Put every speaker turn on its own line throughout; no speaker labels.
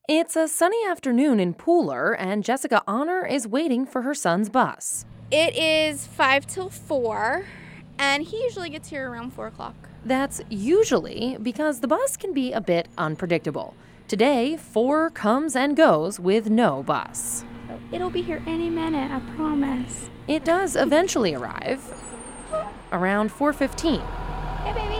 It's a sunny afternoon in Pooler, and Jessica Honor is waiting for her son's bus.
It is 5 till 4, and he usually gets here around 4 o'clock.
That's usually because the bus can be a bit unpredictable. Today, 4 comes and goes with no bus.
It'll be here any minute, I promise.
It does eventually arrive around 4:15.
Hey, baby.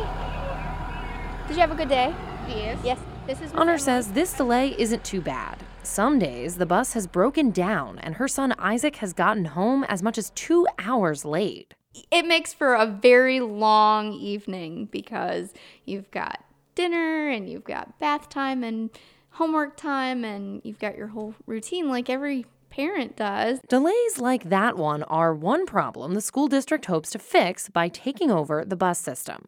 Did you have a good day? Yes. This is Miss
Honor
Emily.
says this delay isn't too bad. Some days, the bus has broken down, and her son Isaac has gotten home as much as 2 hours late.
It makes for a very long evening because you've got dinner and you've got bath time and homework time and you've got your whole routine like every parent does.
Delays like that one are one problem the school district hopes to fix by taking over the bus system.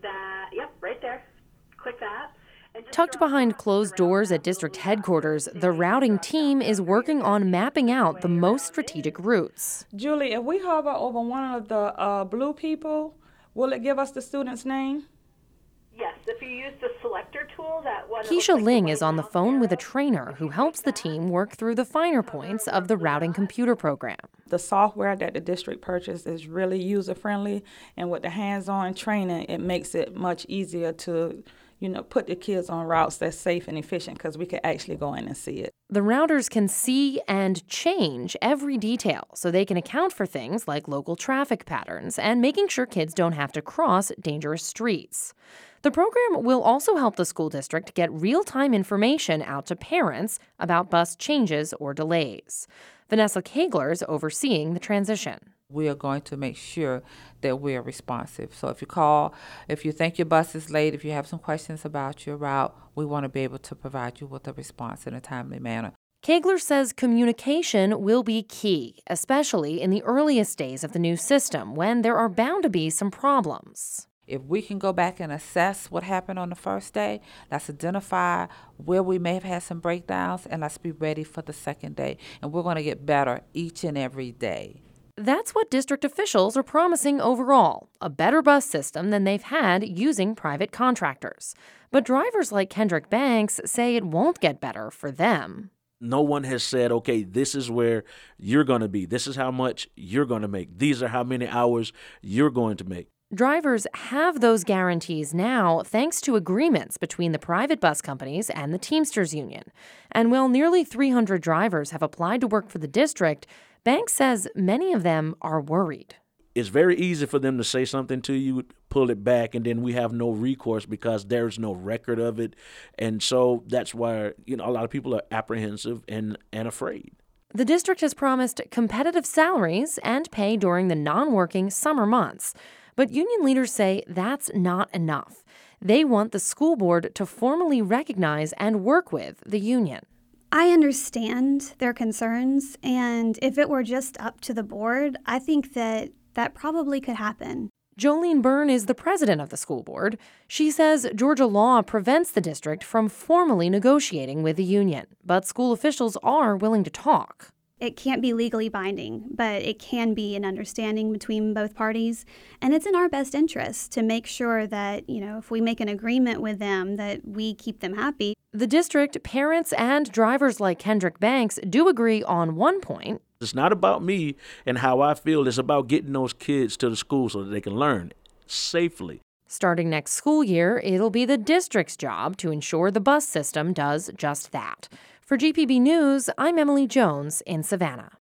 Yep, right there. Click that. And just
Tucked
draw
behind
dots
closed
around
doors
that
at district
little
headquarters, the routing team is working on mapping out the most strategic routes.
Julie, if we hover over one of the blue people, will it give us the student's name?
Yes, if you use the selector tool, that one.
Keisha Ling is on the phone with a trainer who helps the team work through the finer points of the routing computer program.
The software that the district purchased is really user-friendly, and with the hands-on training, it makes it much easier to put the kids on routes that's safe and efficient because we can actually go in and see it.
The routers can see and change every detail so they can account for things like local traffic patterns and making sure kids don't have to cross dangerous streets. The program will also help the school district get real-time information out to parents about bus changes or delays. Vanessa Kegler is overseeing the transition.
We are going to make sure that we are responsive. So if you call, if you think your bus is late, if you have some questions about your route, we want to be able to provide you with a response in a timely manner.
Kegler says communication will be key, especially in the earliest days of the new system when there are bound to be some problems.
If we can go back and assess what happened on the first day, let's identify where we may have had some breakdowns, and let's be ready for the second day. And we're going to get better each and every day.
That's what district officials are promising overall, a better bus system than they've had using private contractors. But drivers like Kendrick Banks say it won't get better for them.
No one has said, okay, this is where you're going to be. This is how much you're going to make. These are how many hours you're going to make.
Drivers have those guarantees now thanks to agreements between the private bus companies and the Teamsters Union. And while nearly 300 drivers have applied to work for the district, Banks says many of them are worried.
It's very easy for them to say something to you, pull it back, and then we have no recourse because there's no record of it. And so that's why, a lot of people are apprehensive and afraid.
The district has promised competitive salaries and pay during the non-working summer months. But union leaders say that's not enough. They want the school board to formally recognize and work with the union.
I understand their concerns, and if it were just up to the board, I think that probably could happen.
Jolene Byrne is the president of the school board. She says Georgia law prevents the district from formally negotiating with the union, but school officials are willing to talk.
It can't be legally binding, but it can be an understanding between both parties. And it's in our best interest to make sure that, if we make an agreement with them, that we keep them happy.
The district, parents, and drivers like Kendrick Banks do agree on one point.
It's not about me and how I feel. It's about getting those kids to the school so that they can learn safely.
Starting next school year, it'll be the district's job to ensure the bus system does just that. For GPB News, I'm Emily Jones in Savannah.